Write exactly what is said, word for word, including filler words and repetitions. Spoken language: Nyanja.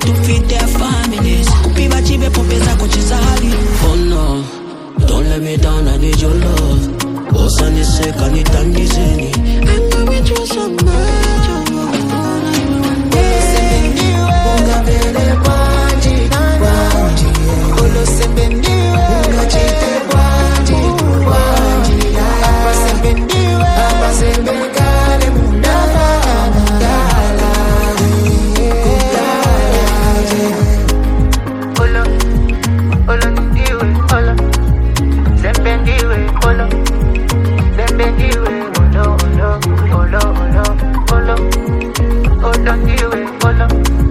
to feed their families. Viva chive popeza kuchizali. Oh no, don't let me down, I need your love. Osani seka ni tangizeni. I'm going through so much. Unga vele kwanji, kwanji. Olo sebendiwe, unga chite kwanji, kwanji. Apa sebendiwe, apa sebekale mundala, dala, dala. Olo, olo ndiwe, olo. Sebendiwe, olo. Sebendiwe, olo, olo, olo, olo, olo. Olo ndiwe, olo.